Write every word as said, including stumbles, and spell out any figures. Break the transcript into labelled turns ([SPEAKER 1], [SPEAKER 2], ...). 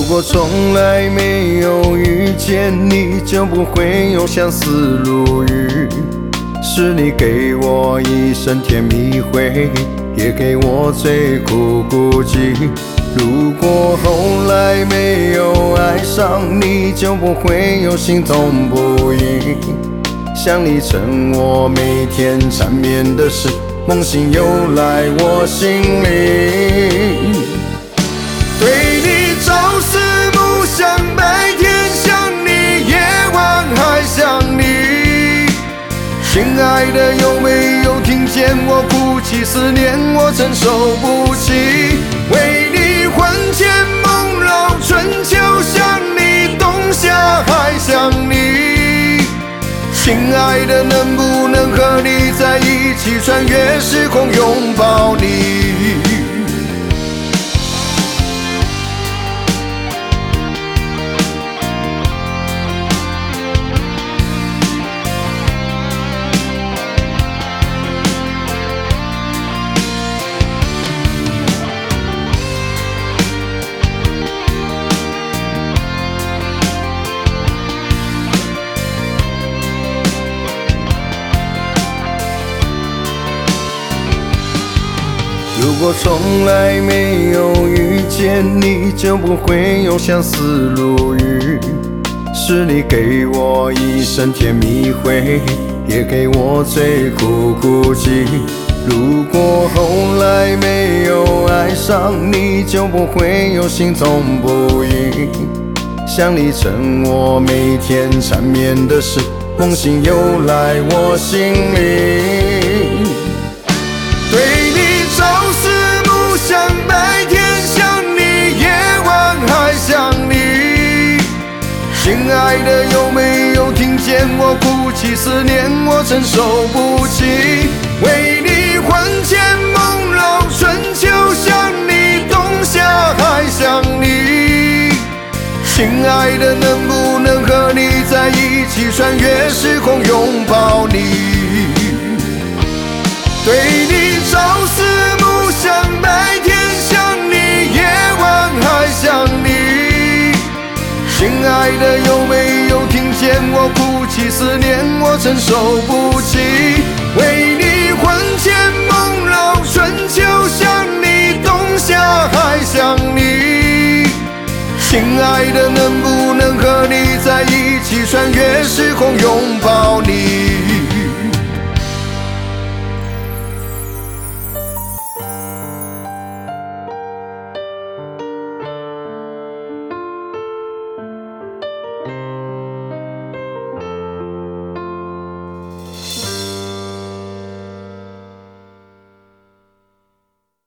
[SPEAKER 1] 果从来没有遇见你，就不会有相思如雨。是你给我一生甜蜜回，也给我最苦孤寂。如果后来没有爱上你，就不会有心动不已。想你成我每天缠绵的事，梦醒又来我心里。对你朝思暮想，白天想你，夜晚还想你。亲爱的，有没有听见我哭泣？思念我承受不起。为你魂牵梦绕，春秋想你，冬夏还想你。亲爱的，能不能和你在一起，穿越时空拥抱你？如果从来没有遇见你，就不会有相思如雨。是你给我一生甜蜜回，也给我最苦孤寂。如果后来没有爱上你，就不会有心动不已。想你成我每天缠绵的事，梦醒又来我心里。对你朝思暮想，白天想你，夜晚还想你。亲爱的，有没有听见我哭泣？思念我承受不起。为你魂牵梦绕，春秋想你，冬夏还想你。亲爱的，能不能和你在一起，穿越时空拥抱你？对你朝思暮想，白天想你，夜晚还想你。亲爱的，有没有听见我哭泣？思念我承受不起。为你魂牵梦绕，春秋想你，冬夏还想你。亲爱的，能不能和你在一起，穿越时空拥抱你？